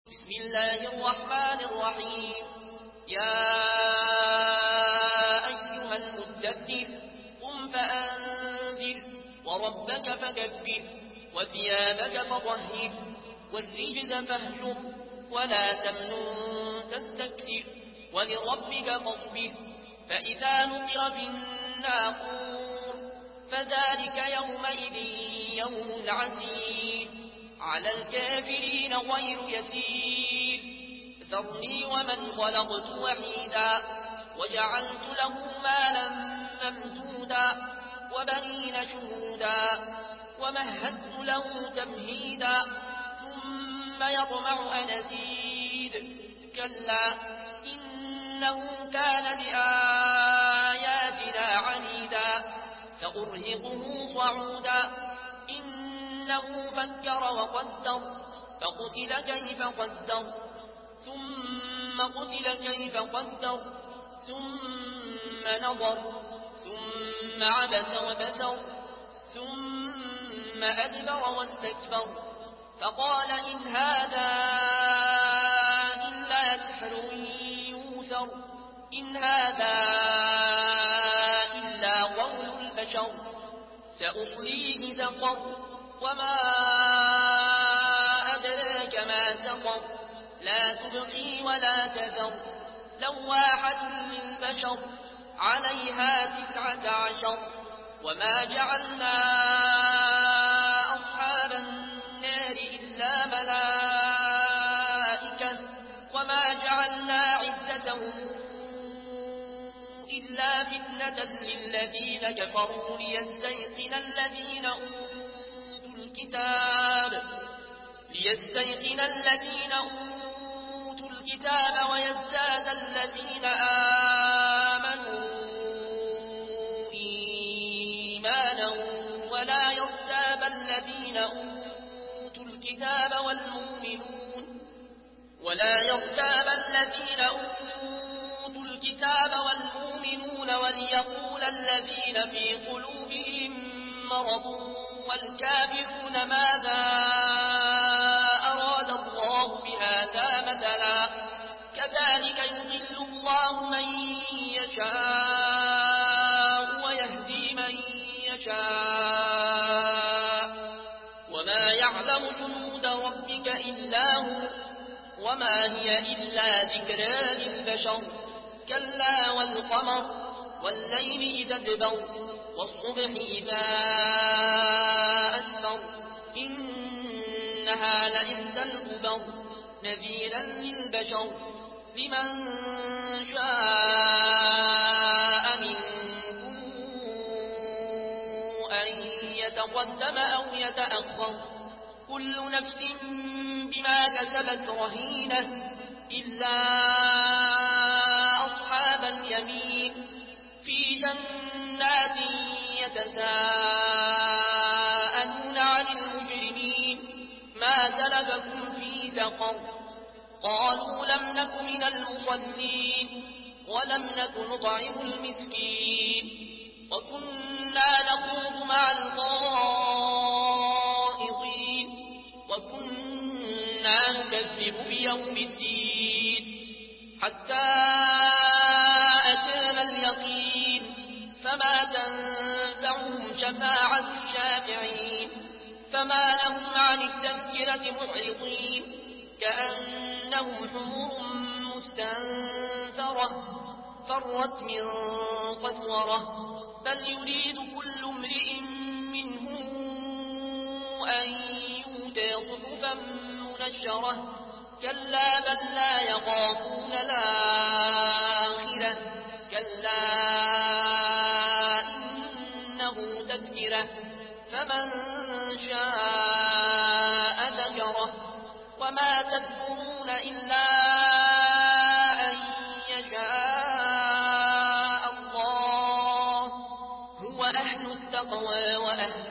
بسم الله الرحمن الرحيم. يا أيها المدثر قم فأنذر وربك فكبر وثيابك فطهر والرجز فاهجر ولا تمنن تستكثر ولربك فاصبر فإذا نقر في الناقور فذلك يومئذ يوم عسير على الكافرين غير يسير. ذرني ومن خلقت وحيدا وجعلت له مالا ممدودا وبنين شهودا ومهدت له تمهيدا ثم يطمع أن أزيد كلا إنه كان لآياتنا عنيدا سأرهقه صعودا إنه فكر وقدر فقتل كيف قدر ثم قتل كيف قدر ثم نظر ثم عبس وبسر ثم أدبر واستكبر فقال إن هذا إلا سحر يوثر إن هذا إلا قول البشر سأصليه سقر وما أدراك ما سقر لا تبقي ولا تذر لواحة للبشر عليها 19 وما جعلنا أصحاب النار إلا ملائكة وما جعلنا عدتهم إلا فتنة للذين كفروا ليستيقن الذين أوتوا الكتاب ويزداد الذين آمنوا إيمانا ولا يرتاب الذين أوتوا الكتاب والمؤمنون وليقول الذين في قلوبهم مرض والكافرون ماذا أراد الله بهذا مثلا كذلك يضل الله من يشاء ويهدي من يشاء وما يعلم جنود ربك إلا هو وما هي إلا ذكرى للبشر كلا والقمر والليل إذا ادبر والصبح إذا أسفر إنها لإحدى الكبر نذيرا للبشر لمن شاء منكم أن يتقدم أو يتأخر كل نفس بما كسبت رهينة إلا أصحاب اليمين في جنات يتساءلون عن المجرمين ما سلككم في سقر قالوا لم نك من المصلين ولم نك نطعم المسكين وكنا نخوض مع الخائضين وكنا نكذب بيوم الدين حتى أتانا اليقين فما تنفعهم شفاعة الشافعين فما لهم عن التذكرة معرضين كأنهم حمر مستنفرة فرت من قسورة بل يريد كل امرئ منهم أن يؤتى صحفا منشرة كلا بل لا يخافون الآخرة كلا إنه تذكرة فمن شاء ذكره وما تذكرون إلا أن يشاء الله هو أهل التقوى وأهل